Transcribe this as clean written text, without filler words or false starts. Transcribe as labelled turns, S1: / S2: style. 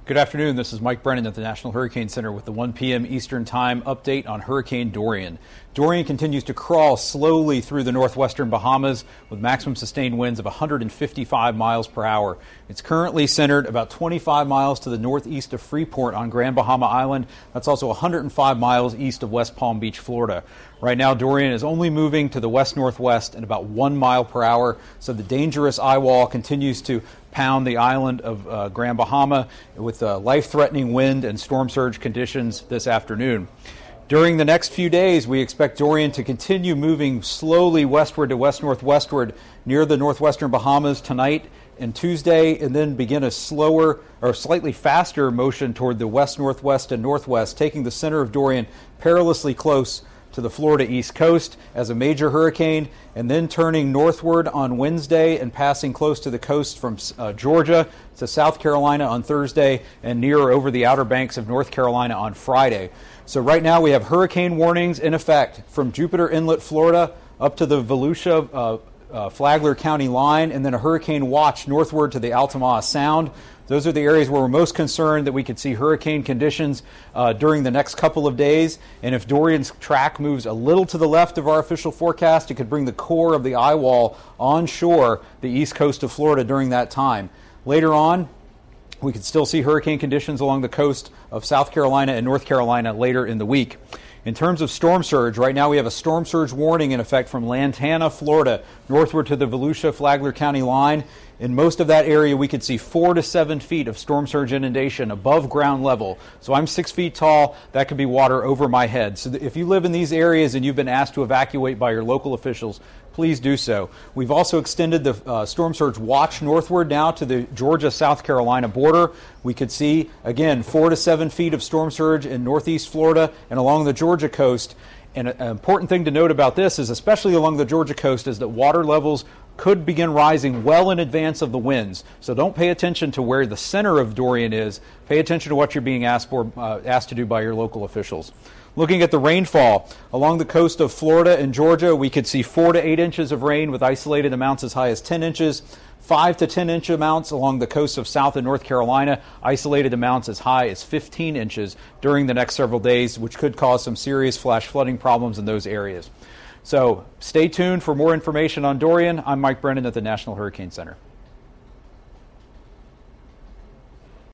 S1: Good afternoon. This is Mike Brennan at the National Hurricane Center with the 1 p.m. Eastern Time update on Hurricane Dorian. Dorian continues to crawl slowly through the northwestern Bahamas with maximum sustained winds of 155 miles per hour. It's currently centered about 25 miles to the northeast of Freeport on Grand Bahama Island. That's also 105 miles east of West Palm Beach, Florida. Right now, Dorian is only moving to the west-northwest at about 1 mile per hour, so the dangerous eye wall continues to pound the island of Grand Bahama with life-threatening wind and storm surge conditions this afternoon. During the next few days, we expect Dorian to continue moving slowly westward to west-northwestward near the northwestern Bahamas tonight and Tuesday, and then begin a slower or slightly faster motion toward the west-northwest and northwest, taking the center of Dorian perilously close to the Florida East Coast as a major hurricane, and then turning northward on Wednesday and passing close to the coast from Georgia to South Carolina on Thursday and near over the Outer Banks of North Carolina on Friday. So right now we have hurricane warnings in effect from Jupiter Inlet, Florida, up to the Volusia, Flagler County line, and then a hurricane watch northward to the Altamaha Sound. Those are the areas where we're most concerned that we could see hurricane conditions during the next couple of days. And if Dorian's track moves a little to the left of our official forecast, it could bring the core of the eye wall onshore the east coast of Florida during that time. Later on, we could still see hurricane conditions along the coast of South Carolina and North Carolina later in the week. In terms of storm surge, right now we have a storm surge warning in effect from Lantana, Florida, northward to the Volusia, Flagler County line. In most of that area, we could see 4 to 7 feet of storm surge inundation above ground level. So I'm 6 feet tall. That could be water over my head. So if you live in these areas and you've been asked to evacuate by your local officials, please do so. We've also extended the storm surge watch northward now to the Georgia-South Carolina border. We could see, again, 4 to 7 feet of storm surge in northeast Florida and along the Georgia coast. And an important thing to note about this is, especially along the Georgia coast, is that water levels could begin rising well in advance of the winds. So don't pay attention to where the center of Dorian is. Pay attention to what you're being asked to do by your local officials. Looking at the rainfall, along the coast of Florida and Georgia, we could see 4 to 8 inches of rain with isolated amounts as high as 10 inches. 5 to 10 inch amounts along the coast of South and North Carolina, isolated amounts as high as 15 inches during the next several days, which could cause some serious flash flooding problems in those areas. So stay tuned for more information on Dorian. I'm Mike Brennan at the National Hurricane Center.